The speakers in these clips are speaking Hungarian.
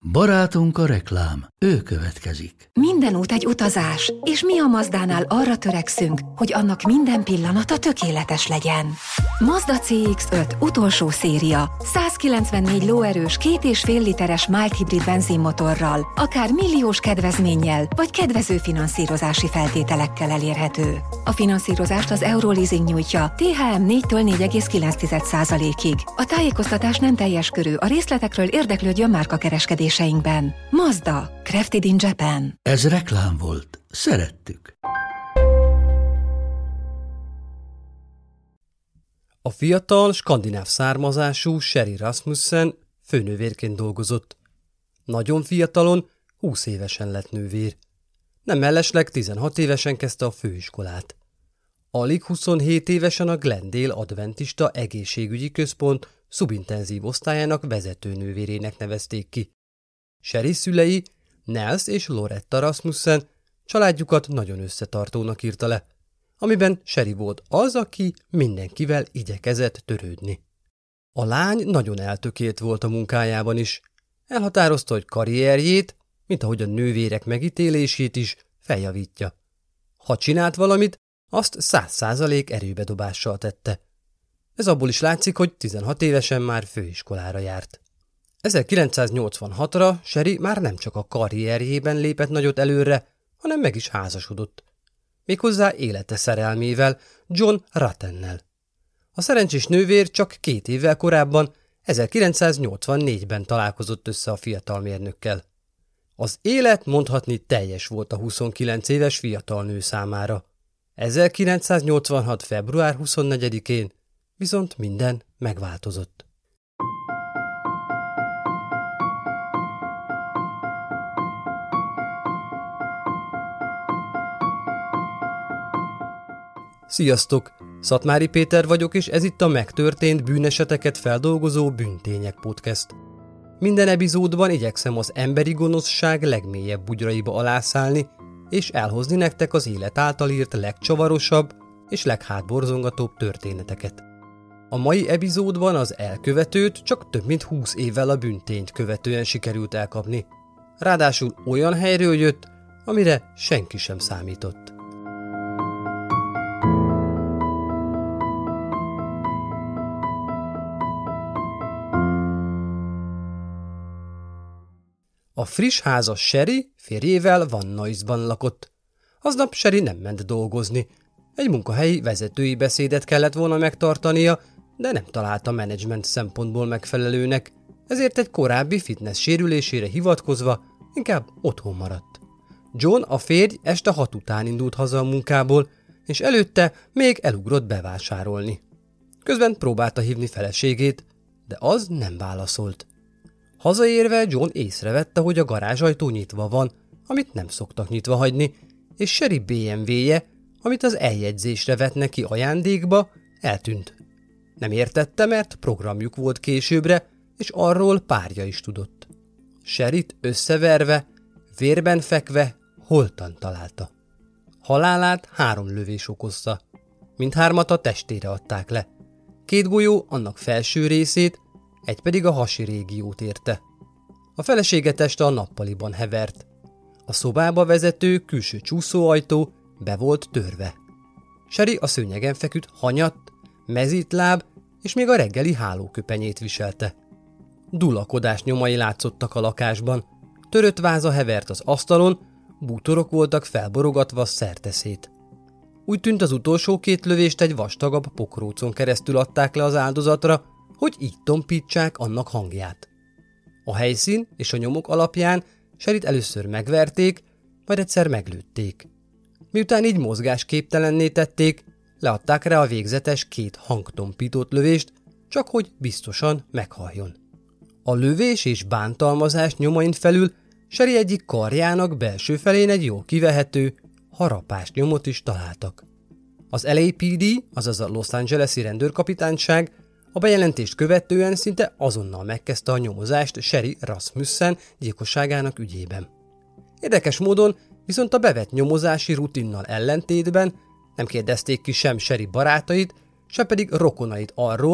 Barátunk a reklám, ő következik. Minden út egy utazás, és mi a Mazdánál arra törekszünk, hogy annak minden pillanata tökéletes legyen. Mazda CX-5 utolsó széria, 194 lóerős 2,5 literes mild hibrid benzinmotorral, akár milliós kedvezménnyel, vagy kedvező finanszírozási feltételekkel elérhető. A finanszírozást az Euroleasing nyújtja, THM 4-től 4,9%-ig. A tájékoztatás nem teljes körű, a részletekről érdeklődjön márkakereskedéseinkben. Mazda, crafted in Japan. Ez reklám volt. Szerettük. A fiatal, skandináv származású Sherry Rasmussen főnővérként dolgozott. Nagyon fiatalon, 20 évesen lett nővér. Nem mellesleg 16 évesen kezdte a főiskolát. Alig 27 évesen a Glendale Adventista Egészségügyi Központ szubintenzív osztályának vezetőnővérének nevezték ki. Sherry szülei, Nels és Loretta Rasmussen családjukat nagyon összetartónak írta le, amiben Sherry volt az, aki mindenkivel igyekezett törődni. A lány nagyon eltökélt volt a munkájában is. Elhatározta, hogy karrierjét, mint ahogy a nővérek megítélését is feljavítja. Ha csinált valamit, azt 100% erőbedobással tette. Ez abból is látszik, hogy 16 évesen már főiskolára járt. 1986-ra Sherry már nem csak a karrierjében lépett nagyot előre, hanem meg is házasodott. Méghozzá élete szerelmével, John Ruttennel. A szerencsés nővér csak 2 évvel korábban, 1984-ben találkozott össze a fiatal mérnökkel. Az élet mondhatni teljes volt a 29 éves fiatal nő számára. 1986. február 24-én viszont minden megváltozott. Sziasztok! Szatmári Péter vagyok, és ez itt a megtörtént bűneseteket feldolgozó Bűntények Podcast. Minden epizódban igyekszem az emberi gonoszság legmélyebb bugyraiba alászállni, és elhozni nektek az élet által írt legcsavarosabb és leghátborzongatóbb történeteket. A mai epizódban az elkövetőt csak több mint 20 évvel a bűntényt követően sikerült elkapni. Ráadásul olyan helyről jött, amire senki sem számított. A friss házas Sherry férjével Van Nuysban lakott. Aznap Sherry nem ment dolgozni. Egy munkahelyi vezetői beszédet kellett volna megtartania, de nem találta menedzsment szempontból megfelelőnek, ezért egy korábbi fitness sérülésére hivatkozva inkább otthon maradt. John, a férj, este 6 után indult haza a munkából, és előtte még elugrott bevásárolni. Közben próbálta hívni feleségét, de az nem válaszolt. Hazaérve John észrevette, hogy a garázsajtó nyitva van, amit nem szoktak nyitva hagyni, és Sherry BMW-je, amit az eljegyzésre vett neki ajándékba, eltűnt. Nem értette, mert programjuk volt későbbre, és arról párja is tudott. Sherryt összeverve, vérben fekve, holtan találta. Halálát 3 lövés okozta. Mindhármat a testére adták le. 2 golyó annak felső részét, egy pedig a hasi régiót érte. A felesége teste a nappaliban hevert. A szobába vezető külső csúszóajtó be volt törve. Sherry a szőnyegen feküdt hanyatt, mezítláb és még a reggeli hálóköpenyét viselte. Dulakodás nyomai látszottak a lakásban, törött váza hevert az asztalon, bútorok voltak felborogatva szerteszét. Úgy tűnt, az utolsó 2 lövést egy vastagabb pokrócon keresztül adták le az áldozatra, hogy így tompítsák annak hangját. A helyszín és a nyomok alapján Sherryt először megverték, majd egyszer meglőtték. Miután így mozgásképtelenné tették, leadták rá a végzetes 2 hangtompított lövést, csak hogy biztosan meghalljon. A lövés és bántalmazás nyomain felül Sherry egyik karjának belső felén egy jól kivehető, harapás nyomot is találtak. Az LAPD, azaz a Los Angeles-i rendőrkapitányság a bejelentést követően szinte azonnal megkezdte a nyomozást Sherry Rasmussen gyilkosságának ügyében. Érdekes módon viszont a bevett nyomozási rutinnal ellentétben nem kérdezték ki sem Sherry barátait, sem pedig rokonait arról,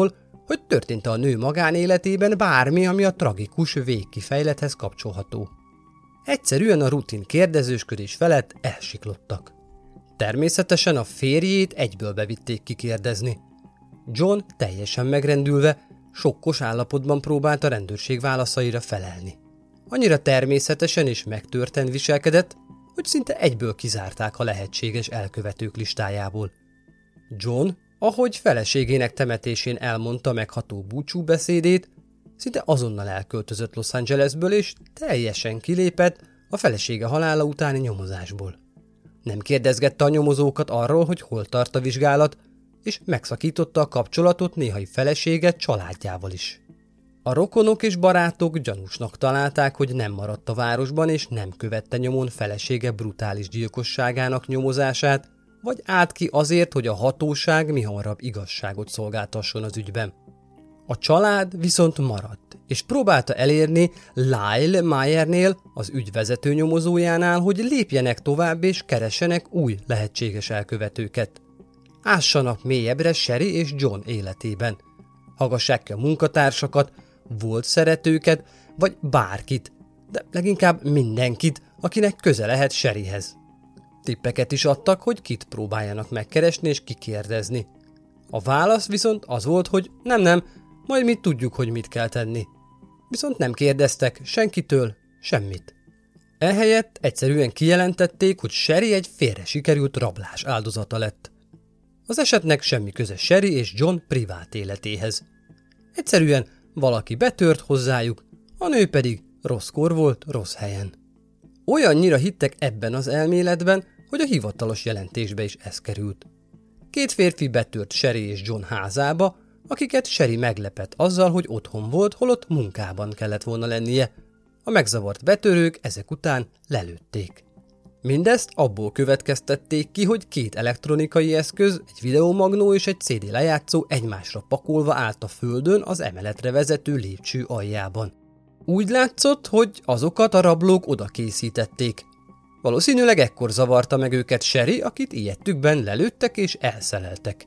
hogy történt a nő magánéletében bármi, ami a tragikus végkifejlethez kapcsolható. Egyszerűen a rutin kérdezősködés felett elsiklottak. Természetesen a férjét egyből bevitték kikérdezni. John teljesen megrendülve, sokkos állapotban próbált a rendőrség válaszaira felelni. Annyira természetesen és megtörten viselkedett, hogy szinte egyből kizárták a lehetséges elkövetők listájából. John, ahogy feleségének temetésén elmondta megható búcsúbeszédét, szinte azonnal elköltözött Los Angelesből, és teljesen kilépett a felesége halála utáni nyomozásból. Nem kérdezgette a nyomozókat arról, hogy hol tart a vizsgálat, és megszakította a kapcsolatot néhai felesége családjával is. A rokonok és barátok gyanúsnak találták, hogy nem maradt a városban, és nem követte nyomon felesége brutális gyilkosságának nyomozását, vagy állt ki azért, hogy a hatóság mihamarabb igazságot szolgáltasson az ügyben. A család viszont maradt, és próbálta elérni Lyle Mayernél, az ügyvezető nyomozójánál, hogy lépjenek tovább és keressenek új lehetséges elkövetőket. Ássanak mélyebbre Sherry és John életében. Hallgassák ki a munkatársakat, volt szeretőket, vagy bárkit, de leginkább mindenkit, akinek köze lehet Sherryhez. Tippeket is adtak, hogy kit próbáljanak megkeresni és kikérdezni. A válasz viszont az volt, hogy nem, majd mi tudjuk, hogy mit kell tenni. Viszont nem kérdeztek senkitől semmit. Ehelyett egyszerűen kijelentették, hogy Sherry egy félre sikerült rablás áldozata lett. Az esetnek semmi köze Sherry és John privát életéhez. Egyszerűen valaki betört hozzájuk, a nő pedig rosszkor volt rossz helyen. Olyannyira hittek ebben az elméletben, hogy a hivatalos jelentésbe is ez került. 2 férfi betört Sherry és John házába, akiket Sherry meglepett azzal, hogy otthon volt, holott munkában kellett volna lennie. A megzavart betörők ezek után lelőtték. Mindezt abból következtették ki, hogy 2 elektronikai eszköz, egy videomagnó és egy CD lejátszó egymásra pakolva állt a földön az emeletre vezető lépcső aljában. Úgy látszott, hogy azokat a rablók oda készítették. Valószínűleg ekkor zavarta meg őket Sherry, akit ijedtükben lelőttek és elszeleltek.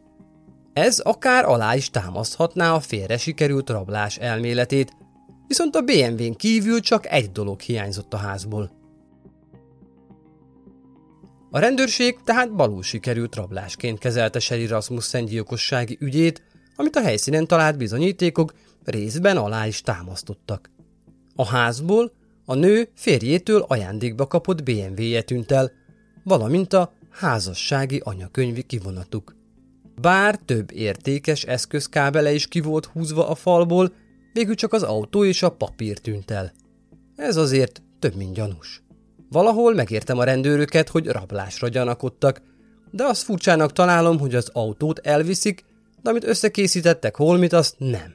Ez akár alá is támaszthatná a félre sikerült rablás elméletét, viszont a BMW-n kívül csak egy dolog hiányzott a házból. A rendőrség tehát balul sikerült rablásként kezelte Sherry Rasmussen gyilkossági ügyét, amit a helyszínen talált bizonyítékok részben alá is támasztottak. A házból a nő férjétől ajándékba kapott BMW-je tűnt el, valamint a házassági anyakönyvi kivonatuk. Bár több értékes eszközkábele is ki volt húzva a falból, végül csak az autó és a papír tűnt el. Ez azért több mint gyanús. Valahol megértem a rendőröket, hogy rablásra gyanakodtak, de azt furcsának találom, hogy az autót elviszik, de amit összekészítettek holmit, azt nem.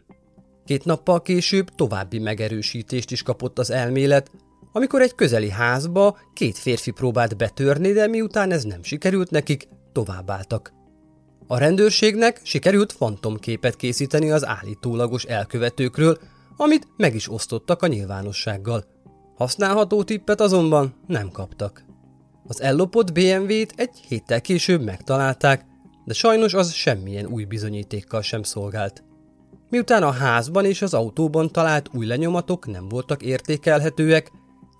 2 nappal később további megerősítést is kapott az elmélet, amikor egy közeli házba 2 férfi próbált betörni, de miután ez nem sikerült nekik, továbbálltak. A rendőrségnek sikerült fantomképet készíteni az állítólagos elkövetőkről, amit meg is osztottak a nyilvánossággal. Használható tippet azonban nem kaptak. Az ellopott BMW-t egy héttel később megtalálták, de sajnos az semmilyen új bizonyítékkal sem szolgált. Miután a házban és az autóban talált új lenyomatok nem voltak értékelhetőek,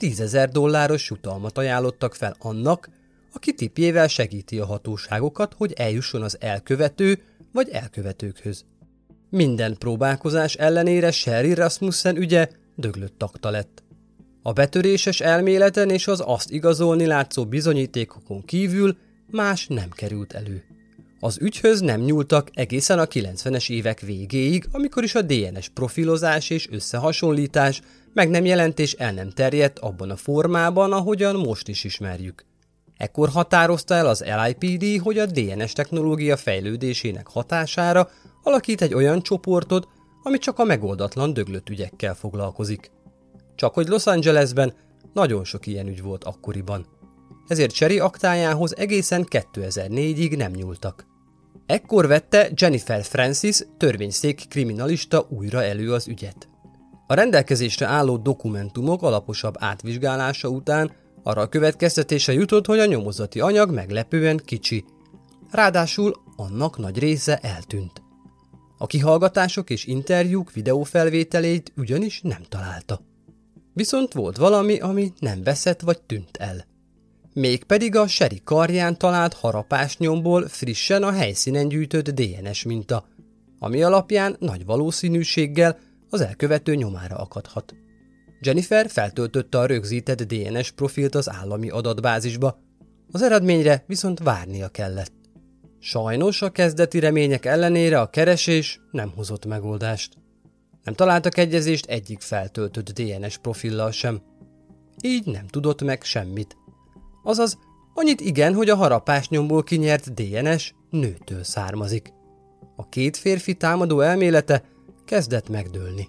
$10,000 jutalmat ajánlottak fel annak, aki tippjével segíti a hatóságokat, hogy eljusson az elkövető vagy elkövetőkhöz. Minden próbálkozás ellenére Sherry Rasmussen ügye döglött akta lett. A betöréses elméleten és az azt igazolni látszó bizonyítékokon kívül más nem került elő. Az ügyhöz nem nyúltak egészen a 90-es évek végéig, amikor is a DNS profilozás és összehasonlítás meg nem jelent és el nem terjedt abban a formában, ahogyan most is ismerjük. Ekkor határozta el az LAPD, hogy a DNS technológia fejlődésének hatására alakít egy olyan csoportot, ami csak a megoldatlan döglött ügyekkel foglalkozik. Csak hogy Los Angelesben nagyon sok ilyen ügy volt akkoriban. Ezért Sherry aktájához egészen 2004-ig nem nyúltak. Ekkor vette Jennifer Francis, törvényszék kriminalista újra elő az ügyet. A rendelkezésre álló dokumentumok alaposabb átvizsgálása után arra a következtetése jutott, hogy a nyomozati anyag meglepően kicsi. Ráadásul annak nagy része eltűnt. A kihallgatások és interjúk videófelvételét ugyanis nem találta. Viszont volt valami, ami nem veszett vagy tűnt el. Mégpedig a Sherry karján talált harapásnyomból frissen a helyszínen gyűjtött DNS minta, ami alapján nagy valószínűséggel az elkövető nyomára akadhat. Jennifer feltöltötte a rögzített DNS profilt az állami adatbázisba, az eredményre viszont várnia kellett. Sajnos a kezdeti remények ellenére a keresés nem hozott megoldást. Nem találtak egyezést egyik feltöltött DNS profillal sem. Így nem tudott meg semmit. Azaz, annyit igen, hogy a harapásnyomból kinyert DNS nőtől származik. A két férfi támadó elmélete kezdett megdőlni.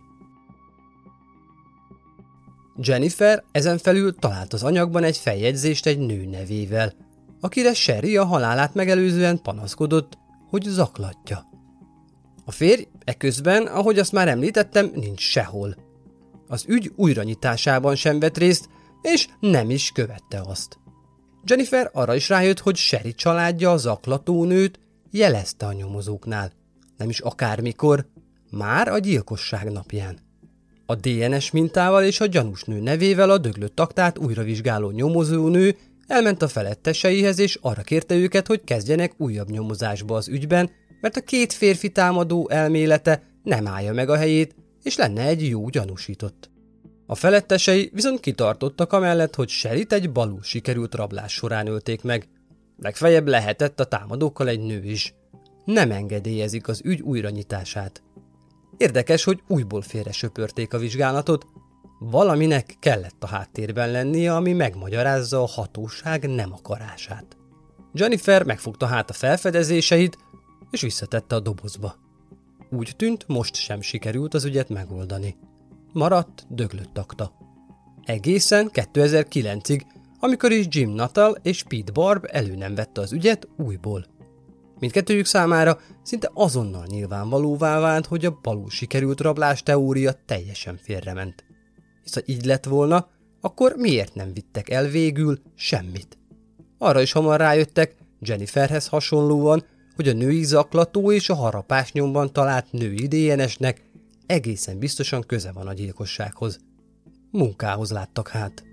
Jennifer ezen felül talált az anyagban egy feljegyzést egy nő nevével, akire Sherry a halálát megelőzően panaszkodott, hogy zaklatja. A férj eközben, ahogy azt már említettem, nincs sehol. Az ügy újranyitásában sem vett részt, és nem is követte azt. Jennifer arra is rájött, hogy Sherry családja a zaklatónőt jelezte a nyomozóknál. Nem is akármikor, már a gyilkosság napján. A DNS mintával és a gyanús nő nevével a döglött aktát újra vizsgáló nyomozónő elment a feletteseihez, és arra kérte őket, hogy kezdjenek újabb nyomozásba az ügyben, mert a két férfi támadó elmélete nem állja meg a helyét, és lenne egy jó gyanúsított. A felettesei viszont kitartottak amellett, hogy Sherryt egy balul sikerült rablás során ölték meg. Legfeljebb lehetett a támadókkal egy nő is. Nem engedélyezik az ügy újranyitását. Érdekes, hogy újból félre söpörték a vizsgálatot. Valaminek kellett a háttérben lennie, ami megmagyarázza a hatóság nem akarását. Jennifer megfogta hát a felfedezéseit, és visszatette a dobozba. Úgy tűnt, most sem sikerült az ügyet megoldani. Maradt döglött akta. Egészen 2009-ig, amikor is Jim Nuttall és Pete Barb elő nem vette az ügyet újból. Mindkettőjük számára szinte azonnal nyilvánvalóvá vált, hogy a balul sikerült rablás teória teljesen félrement. Hisz ha így lett volna, akkor miért nem vittek el végül semmit? Arra is hamar rájöttek, Jenniferhez hasonlóan, hogy a női zaklató és a harapásnyomban talált női DNS-nek egészen biztosan köze van a gyilkossághoz. Munkához láttak hát.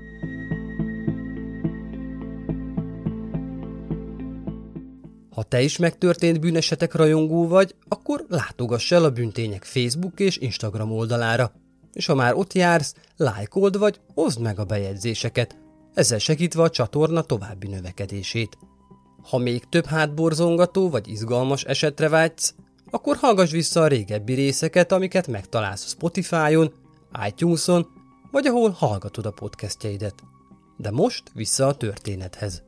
Ha te is megtörtént bűnesetek rajongó vagy, akkor látogass el a Bűntények Facebook és Instagram oldalára, és ha már ott jársz, lájkold vagy oszd meg a bejegyzéseket, ezzel segítve a csatorna további növekedését. Ha még több hátborzongató vagy izgalmas esetre vágysz, akkor hallgass vissza a régebbi részeket, amiket megtalálsz a Spotify-on, iTunes-on, vagy ahol hallgatod a podcastjeidet. De most vissza a történethez.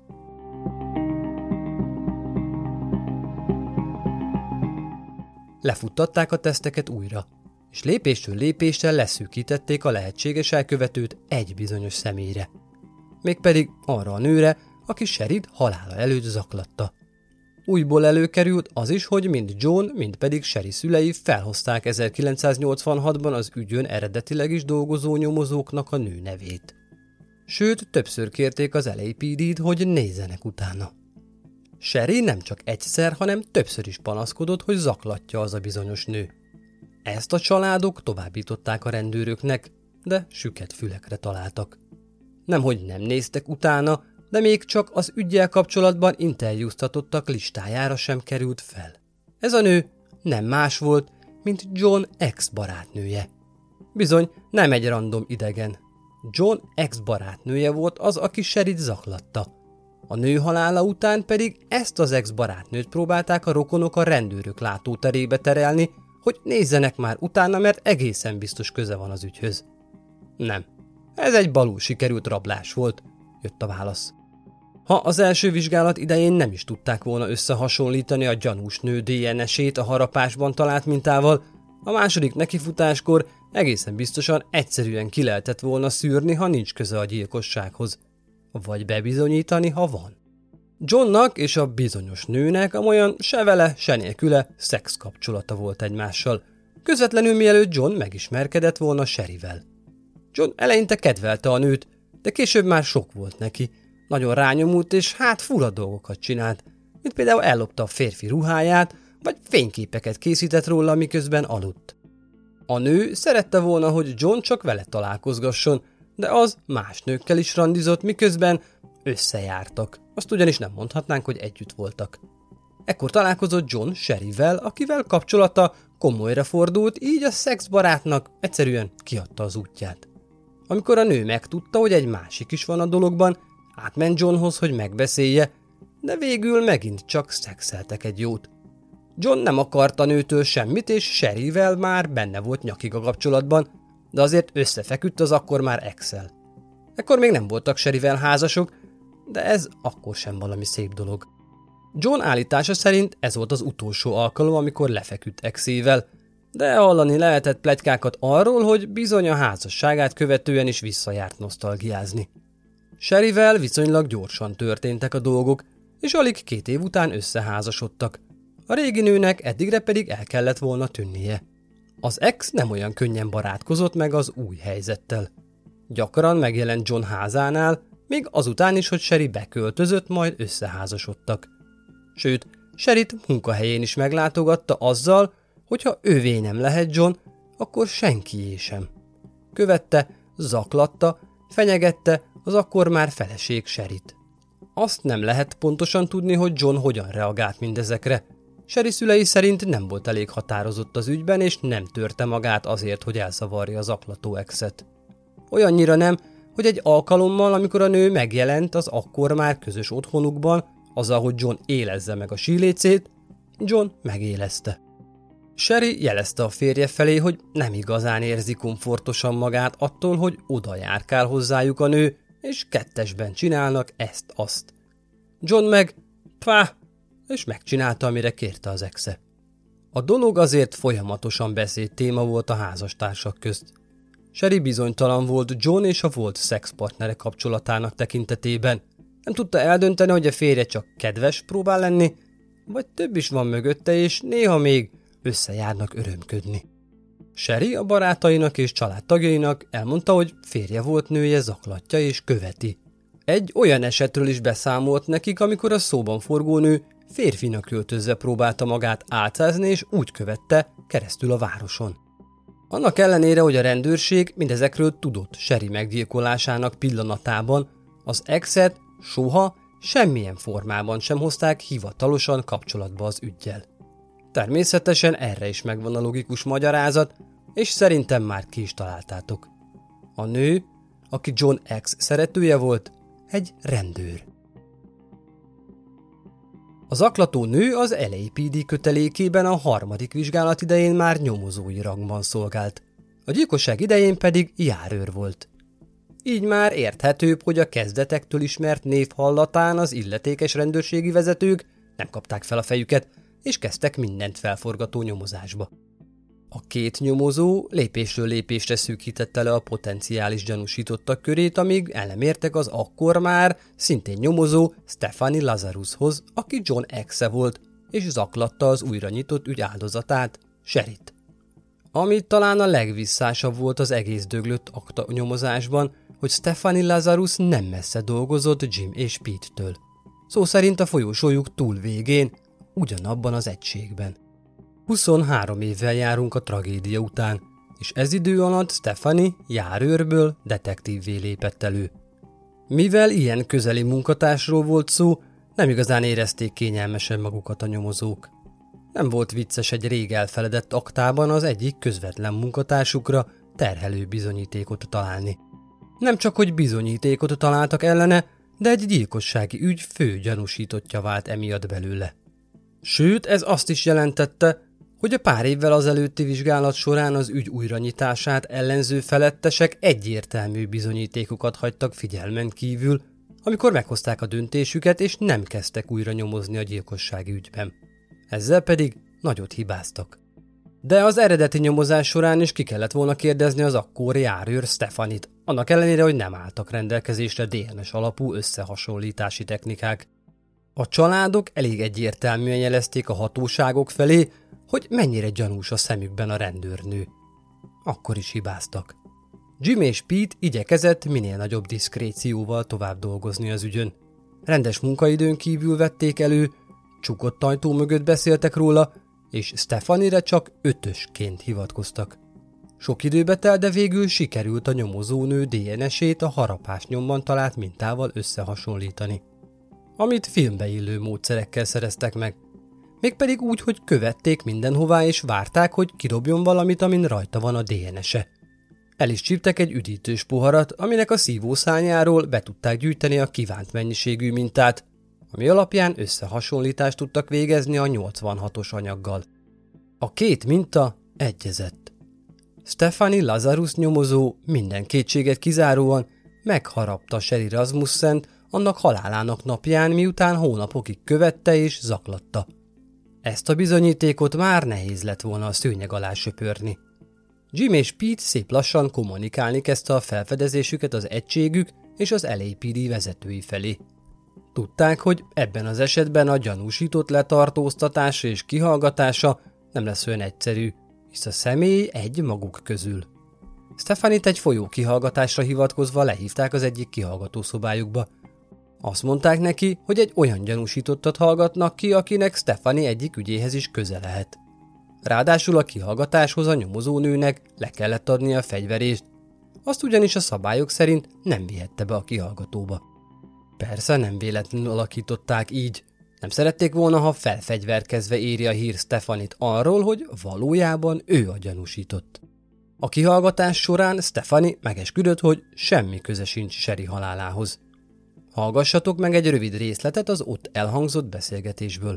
Lefuttatták a teszteket újra, és lépésről lépésre leszűkítették a lehetséges elkövetőt egy bizonyos személyre. Mégpedig arra a nőre, aki Sherryt halála előtt zaklatta. Újból előkerült az is, hogy mind John, mind pedig Sherry szülei felhozták 1986-ban az ügyön eredetileg is dolgozó nyomozóknak a nő nevét. Sőt, többször kérték az LAPD-t, hogy nézzenek utána. Sherry nem csak egyszer, hanem többször is panaszkodott, hogy zaklatja az a bizonyos nő. Ezt a családok továbbították a rendőröknek, de süket fülekre találtak. Nemhogy nem néztek utána, de még csak az üggyel kapcsolatban interjúztatottak listájára sem került fel. Ez a nő nem más volt, mint John ex-barátnője. Bizony, nem egy random idegen. John ex-barátnője volt az, aki Sherryt zaklatta. A nő halála után pedig ezt az ex-barátnőt próbálták a rokonok a rendőrök látóterébe terelni, hogy nézzenek már utána, mert egészen biztos köze van az ügyhöz. Nem. Ez egy balul sikerült rablás volt, jött a válasz. Ha az első vizsgálat idején nem is tudták volna összehasonlítani a gyanús nő DNS-ét a harapásban talált mintával, a második nekifutáskor egészen biztosan egyszerűen ki lehetett volna szűrni, ha nincs köze a gyilkossághoz. Vagy bebizonyítani, ha van. Johnnak és a bizonyos nőnek amolyan se vele, se nélküle szex kapcsolata volt egymással, közvetlenül mielőtt John megismerkedett volna Sherryvel. John eleinte kedvelte a nőt, de később már sok volt neki. Nagyon rányomult és fura dolgokat csinált, mint például ellopta a férfi ruháját, vagy fényképeket készített róla, miközben aludt. A nő szerette volna, hogy John csak vele találkozgasson, de az más nőkkel is randizott, miközben összejártak. Azt ugyanis nem mondhatnánk, hogy együtt voltak. Ekkor találkozott John Sherryvel, akivel kapcsolata komolyra fordult, így a szexbarátnak egyszerűen kiadta az útját. Amikor a nő megtudta, hogy egy másik is van a dologban, átment Johnhoz, hogy megbeszélje, de végül megint csak szexeltek egy jót. John nem akarta a nőtől semmit, és Sherryvel már benne volt nyakig a kapcsolatban, de azért összefeküdt az akkor már ex-el. Ekkor még nem voltak Sherryvel házasok, de ez akkor sem valami szép dolog. John állítása szerint ez volt az utolsó alkalom, amikor lefeküdt exével, de hallani lehetett pletykákat arról, hogy bizony a házasságát követően is visszajárt nosztalgiázni. Sherryvel viszonylag gyorsan történtek a dolgok, és alig 2 év után összeházasodtak. A régi nőnek eddigre pedig el kellett volna tűnnie. Az ex nem olyan könnyen barátkozott meg az új helyzettel. Gyakran megjelent John házánál, még azután is, hogy Sherry beköltözött, majd összeházasodtak. Sőt, Sherryt munkahelyén is meglátogatta azzal, hogyha ővé nem lehet John, akkor senkié sem. Követte, zaklatta, fenyegette az akkor már feleség Sherryt. Azt nem lehet pontosan tudni, hogy John hogyan reagált mindezekre. Sherry szülei szerint nem volt elég határozott az ügyben, és nem törte magát azért, hogy elszavarja az zaklató exet. Olyannyira nem, hogy egy alkalommal, amikor a nő megjelent az akkor már közös otthonukban, azzal, hogy John élezze meg a sílécét, John megélezte. Sherry jelezte a férje felé, hogy nem igazán érzi komfortosan magát attól, hogy oda járkál hozzájuk a nő, és kettesben csinálnak ezt-azt. John meg, és megcsinálta, amire kérte az exe. A dolog azért folyamatosan beszédtéma volt a házastársak közt. Sherry bizonytalan volt John és a volt szexpartnere kapcsolatának tekintetében. Nem tudta eldönteni, hogy a férje csak kedves próbál lenni, vagy több is van mögötte, és néha még összejárnak örömködni. Sherry a barátainak és családtagjainak elmondta, hogy férje volt nője zaklatja és követi. Egy olyan esetről is beszámolt nekik, amikor a szóban forgó nő férfinak öltözve próbálta magát álcázni, és úgy követte keresztül a városon. Annak ellenére, hogy a rendőrség mindezekről tudott Sherry meggyilkolásának pillanatában, az exet soha semmilyen formában sem hozták hivatalosan kapcsolatba az üggyel. Természetesen erre is megvan a logikus magyarázat, és szerintem már ki is találtátok. A nő, aki John X szeretője volt, egy rendőr. A zaklató nő az LAPD kötelékében a 3. vizsgálat idején már nyomozói rangban szolgált, a gyilkosság idején pedig járőr volt. Így már érthetőbb, hogy a kezdetektől ismert név hallatán az illetékes rendőrségi vezetők nem kapták fel a fejüket, és kezdtek mindent felforgató nyomozásba. A 2 nyomozó lépésről lépésre szűkítette le a potenciális gyanúsítottak körét, amíg el nem értek az akkor már szintén nyomozó Stephanie Lazarushoz, aki John exe volt, és zaklatta az újra nyitott ügy áldozatát, Sherryt. Ami talán a legvisszásabb volt az egész döglött akta nyomozásban, hogy Stephanie Lazarus nem messze dolgozott Jim és Pete-től. Szó szerint a folyósójuk túl végén, ugyanabban az egységben. 23 évvel járunk a tragédia után, és ez idő alatt Stephanie járőrből detektívvé lépett elő. Mivel ilyen közeli munkatársról volt szó, nem igazán érezték kényelmesen magukat a nyomozók. Nem volt vicces egy rég elfeledett aktában az egyik közvetlen munkatársukra terhelő bizonyítékot találni. Nem csak, hogy bizonyítékot találtak ellene, de egy gyilkossági ügy fő gyanúsítottja vált emiatt belőle. Sőt, ez azt is jelentette, hogy a pár évvel azelőtti vizsgálat során az ügy újranyitását ellenző felettesek egyértelmű bizonyítékokat hagytak figyelmen kívül, amikor meghozták a döntésüket és nem kezdtek újra nyomozni a gyilkossági ügyben. Ezzel pedig nagyot hibáztak. De az eredeti nyomozás során is ki kellett volna kérdezni az akkori járőr Stephanie-t, annak ellenére, hogy nem álltak rendelkezésre DNS alapú összehasonlítási technikák. A családok elég egyértelműen jelezték a hatóságok felé, hogy mennyire gyanús a szemükben a rendőrnő. Akkor is hibáztak. Jim és Pete igyekezett minél nagyobb diszkrécióval tovább dolgozni az ügyön. Rendes munkaidőn kívül vették elő, csukott ajtó mögött beszéltek róla, és Stephanie-re csak 5-ösként hivatkoztak. Sok időbe telt, de végül sikerült a nyomozónő DNS-ét a harapásnyomban talált mintával összehasonlítani, amit filmbe illő módszerekkel szereztek meg. Mégpedig úgy, hogy követték mindenhová és várták, hogy kidobjon valamit, amin rajta van a DNS-e. El is csíptek egy üdítős poharat, aminek a szívószárnyáról be tudták gyűjteni a kívánt mennyiségű mintát, ami alapján összehasonlítást tudtak végezni a 86-os anyaggal. A két minta egyezett. Stephanie Lazarus nyomozó minden kétséget kizáróan megharapta Sherry Rasmussent annak halálának napján, miután hónapokig követte és zaklatta. Ezt a bizonyítékot már nehéz lett volna a szőnyeg alá söpörni. Jim és Pete szép lassan kommunikálni kezdte a felfedezésüket az egységük és az LAPD vezetői felé. Tudták, hogy ebben az esetben a gyanúsított letartóztatása és kihallgatása nem lesz olyan egyszerű, hisz a személy egy maguk közül. Stephanie-t egy folyó kihallgatásra hivatkozva lehívták az egyik kihallgatószobájukba. Azt mondták neki, hogy egy olyan gyanúsítottat hallgatnak ki, akinek Stephanie egyik ügyéhez is köze lehet. Ráadásul a kihallgatáshoz a nyomozónőnek le kellett adnia a fegyverést, azt ugyanis a szabályok szerint nem vihette be a kihallgatóba. Persze nem véletlenül alakították így, nem szerették volna, ha felfegyverkezve éri a hír Stephanie-t arról, hogy valójában ő a gyanúsított. A kihallgatás során Stephanie megesküdött, hogy semmi köze sincs Sherry halálához. Hallgassatok meg egy rövid részletet az ott elhangzott beszélgetésből.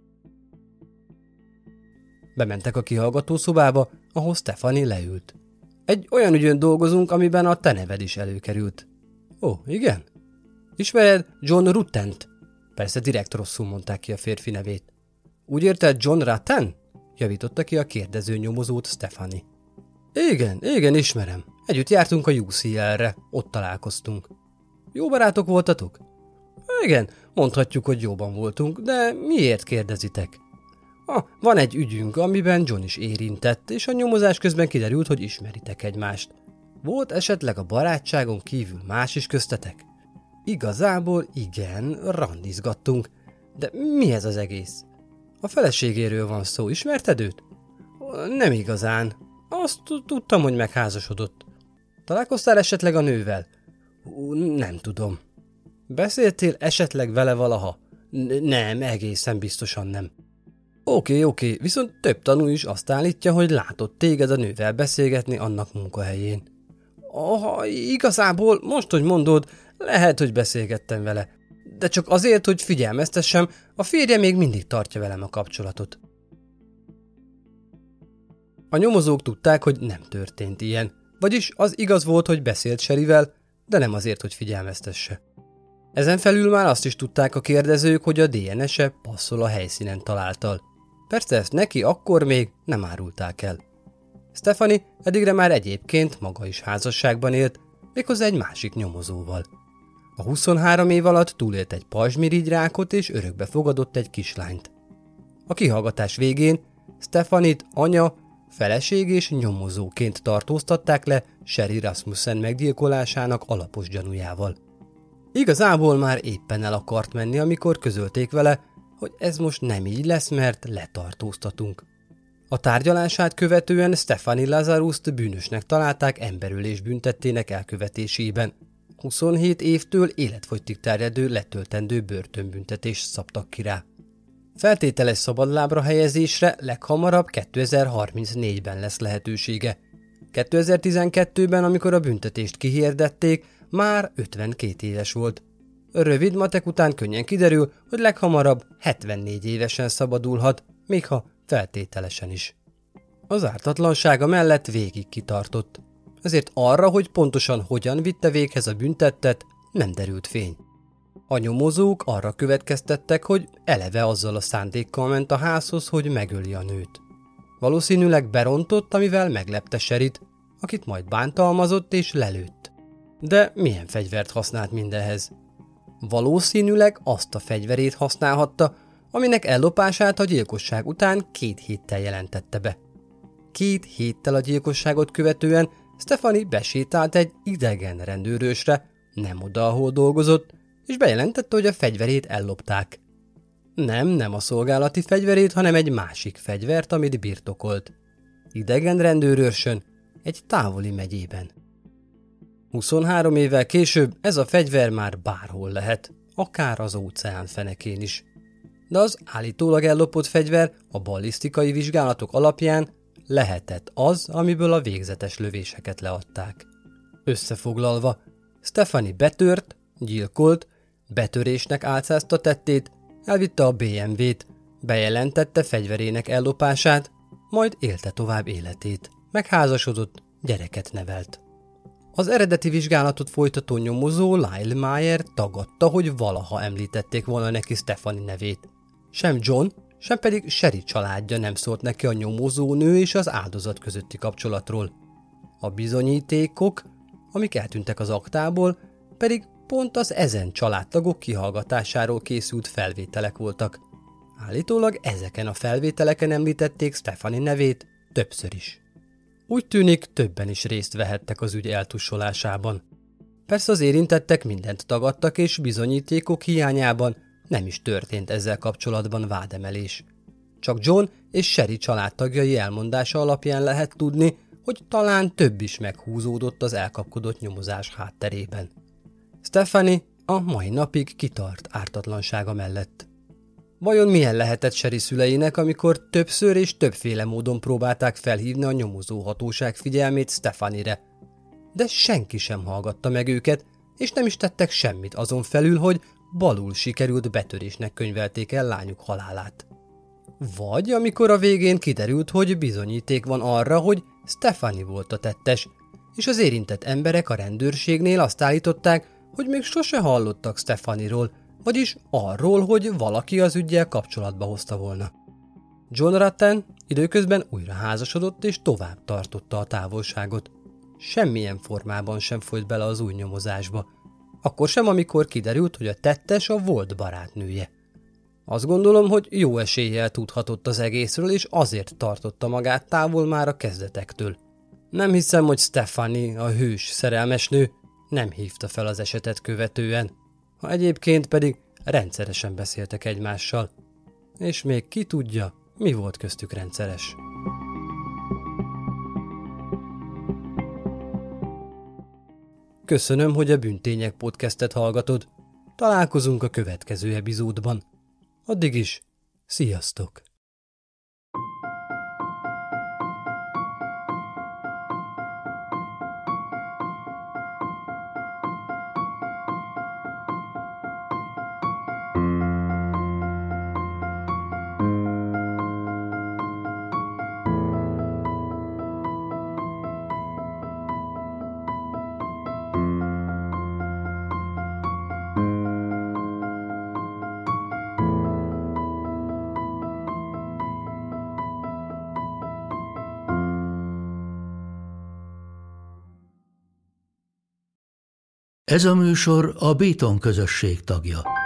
Bementek a kihallgatószobába, ahol Stephanie leült. Egy olyan ügyön dolgozunk, amiben a te neved is előkerült. Ó, igen? Ismered John Ruttent? Persze direkt rosszul mondták ki a férfi nevét. Úgy érted John Rutten? Javította ki a kérdező nyomozót Stephanie. Igen, ismerem. Együtt jártunk a UCL-re, ott találkoztunk. Jó barátok voltatok? Igen, mondhatjuk, hogy jóban voltunk, de miért kérdezitek? Van egy ügyünk, amiben John is érintett, és a nyomozás közben kiderült, hogy ismeritek egymást. Volt esetleg a barátságon kívül más is köztetek? Igazából igen, randizgattunk, de mi ez az egész? A feleségéről van szó, ismerted őt? Nem igazán. Azt tudtam, hogy megházasodott. Találkoztál esetleg a nővel? Nem tudom. Beszéltél esetleg vele valaha? Nem, egészen biztosan nem. Oké, viszont több tanú is azt állítja, hogy látott téged a nővel beszélgetni annak munkahelyén. Igazából, most, hogy mondod, lehet, hogy beszélgettem vele. De csak azért, hogy figyelmeztessem, a férje még mindig tartja velem a kapcsolatot. A nyomozók tudták, hogy nem történt ilyen. Vagyis az igaz volt, hogy beszélt Sherryvel, de nem azért, hogy figyelmeztesse. Ezen felül már azt is tudták a kérdezők, hogy a DNS-e passzol a helyszínen találtal. Persze ezt neki akkor még nem árulták el. Stephanie eddigre már egyébként maga is házasságban élt, méghozzá egy másik nyomozóval. A 23 év alatt túlélt egy pajzsmirigyrákot és örökbe fogadott egy kislányt. A kihallgatás végén Stephanie-t anya, feleség és nyomozóként tartóztatták le Sherry Rasmussen meggyilkolásának alapos gyanújával. Igazából már éppen el akart menni, amikor közölték vele, hogy ez most nem így lesz, mert letartóztatunk. A tárgyalását követően Stephanie Lazarust bűnösnek találták emberölés büntettének elkövetésében. 27 évtől életfogytig terjedő letöltendő börtönbüntetést szabtak ki rá. Feltételes szabadlábra helyezésre leghamarabb 2034-ben lesz lehetősége. 2012-ben, amikor a büntetést kihirdették, már 52 éves volt. Rövid matek után könnyen kiderül, hogy leghamarabb 74 évesen szabadulhat, még ha feltételesen is. Az ártatlansága mellett végig kitartott. Ezért arra, hogy pontosan hogyan vitte véghez a büntettet, nem derült fény. A nyomozók arra következtettek, hogy eleve azzal a szándékkal ment a házhoz, hogy megöli a nőt. Valószínűleg berontott, amivel meglepte Sherryt, akit majd bántalmazott és lelőtt. De milyen fegyvert használt mindenhez? Valószínűleg azt a fegyverét használhatta, aminek ellopását a gyilkosság után 2 héttel jelentette be. 2 héttel a gyilkosságot követően Stephanie besétált egy idegen rendőrösre, nem oda, ahol dolgozott, és bejelentette, hogy a fegyverét ellopták. Nem a szolgálati fegyverét, hanem egy másik fegyvert, amit birtokolt. Idegen rendőrőrsön, egy távoli megyében. 23 évvel később ez a fegyver már bárhol lehet, akár az óceán fenekén is. De az állítólag ellopott fegyver a ballisztikai vizsgálatok alapján lehetett az, amiből a végzetes lövéseket leadták. Összefoglalva, Stephanie betört, gyilkolt, betörésnek álcázta tettét, elvitte a BMW-t, bejelentette fegyverének ellopását, majd élte tovább életét, megházasodott, gyereket nevelt. Az eredeti vizsgálatot folytató nyomozó Lyle Meyer tagadta, hogy valaha említették volna neki Stephanie nevét. Sem John, sem pedig Sherry családja nem szólt neki a nyomozónő és az áldozat közötti kapcsolatról. A bizonyítékok, amik eltűntek az aktából, pedig pont az ezen családtagok kihallgatásáról készült felvételek voltak. Állítólag ezeken a felvételeken említették Stephanie nevét többször is. Úgy tűnik, többen is részt vehettek az ügy eltussolásában. Persze az érintettek mindent tagadtak, és bizonyítékok hiányában nem is történt ezzel kapcsolatban vádemelés. Csak John és Sherry családtagjai elmondása alapján lehet tudni, hogy talán több is meghúzódott az elkapkodott nyomozás hátterében. Stephanie a mai napig kitart ártatlansága mellett. Vajon milyen lehetett Sherry szüleinek, amikor többször és többféle módon próbálták felhívni a nyomozó hatóság figyelmét Stephanie-re? De senki sem hallgatta meg őket, és nem is tettek semmit azon felül, hogy balul sikerült betörésnek könyvelték el lányuk halálát. Vagy amikor a végén kiderült, hogy bizonyíték van arra, hogy Stephanie volt a tettes, és az érintett emberek a rendőrségnél azt állították, hogy még sose hallottak Stephanie-ról, vagyis arról, hogy valaki az üggyel kapcsolatba hozta volna. John Rutten időközben újra házasodott és tovább tartotta a távolságot. Semmilyen formában sem folyt bele az új nyomozásba. Akkor sem, amikor kiderült, hogy a tettes a volt barátnője. Azt gondolom, hogy jó eséllyel tudhatott az egészről, és azért tartotta magát távol már a kezdetektől. Nem hiszem, hogy Stephanie, a hős szerelmes nő, nem hívta fel az esetet követően. Ha egyébként pedig rendszeresen beszéltek egymással. És még ki tudja, mi volt köztük rendszeres. Köszönöm, hogy a Bűntények podcastet hallgatod. Találkozunk a következő epizódban. Addig is, sziasztok! Ez a műsor a Béton közösség tagja.